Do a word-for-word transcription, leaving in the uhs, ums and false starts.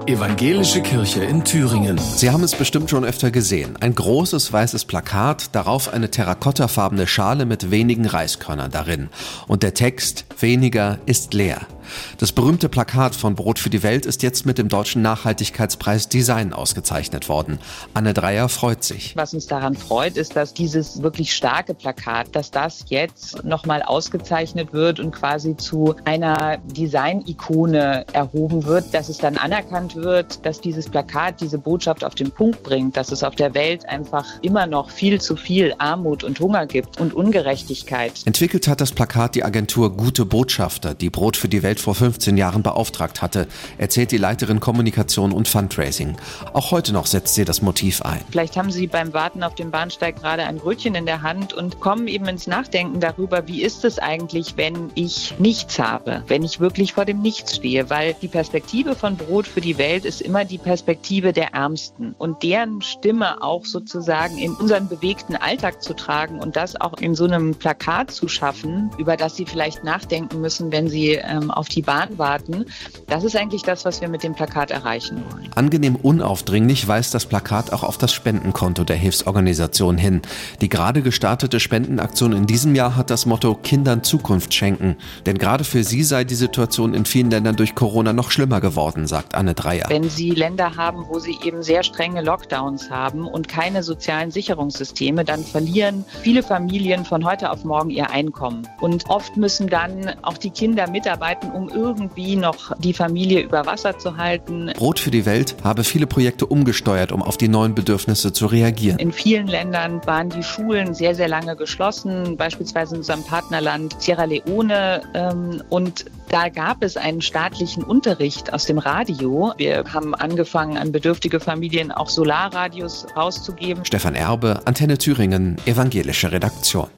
Evangelische Kirche in Thüringen. Sie haben es bestimmt schon öfter gesehen. Ein großes weißes Plakat, darauf eine terrakottafarbene Schale mit wenigen Reiskörnern darin. Und der Text: Weniger ist leer. Das berühmte Plakat von Brot für die Welt ist jetzt mit dem Deutschen Nachhaltigkeitspreis Design ausgezeichnet worden. Anne Dreyer freut sich. Was uns daran freut, ist, dass dieses wirklich starke Plakat, dass das jetzt nochmal ausgezeichnet wird und quasi zu einer Design-Ikone erhoben wird, dass es dann anerkannt wird, dass dieses Plakat diese Botschaft auf den Punkt bringt, dass es auf der Welt einfach immer noch viel zu viel Armut und Hunger gibt und Ungerechtigkeit. Entwickelt hat das Plakat die Agentur Gute Botschafter, die Brot für die Welt vor fünfzehn Jahren beauftragt hatte, erzählt die Leiterin Kommunikation und Fundraising. Auch heute noch setzt sie das Motiv ein. Vielleicht haben Sie beim Warten auf dem Bahnsteig gerade ein Brötchen in der Hand und kommen eben ins Nachdenken darüber, wie ist es eigentlich, wenn ich nichts habe, wenn ich wirklich vor dem Nichts stehe, weil die Perspektive von Brot für die Welt ist immer die Perspektive der Ärmsten und deren Stimme auch sozusagen in unseren bewegten Alltag zu tragen und das auch in so einem Plakat zu schaffen, über das Sie vielleicht nachdenken müssen, wenn Sie ähm, auf die Bahn warten. Das ist eigentlich das, was wir mit dem Plakat erreichen wollen. Angenehm unaufdringlich weist das Plakat auch auf das Spendenkonto der Hilfsorganisation hin. Die gerade gestartete Spendenaktion in diesem Jahr hat das Motto Kindern Zukunft schenken. Denn gerade für sie sei die Situation in vielen Ländern durch Corona noch schlimmer geworden, sagt Anne Dreyer. Wenn Sie Länder haben, wo Sie eben sehr strenge Lockdowns haben und keine sozialen Sicherungssysteme, dann verlieren viele Familien von heute auf morgen ihr Einkommen. Und oft müssen dann auch die Kinder mitarbeiten, um irgendwie noch die Familie über Wasser zu halten. Brot für die Welt habe viele Projekte umgesteuert, um auf die neuen Bedürfnisse zu reagieren. In vielen Ländern waren die Schulen sehr, sehr lange geschlossen, beispielsweise in unserem Partnerland Sierra Leone. Ähm, und da gab es einen staatlichen Unterricht aus dem Radio. Wir haben angefangen, an bedürftige Familien auch Solarradios rauszugeben. Stefan Erbe, Antenne Thüringen, evangelische Redaktion.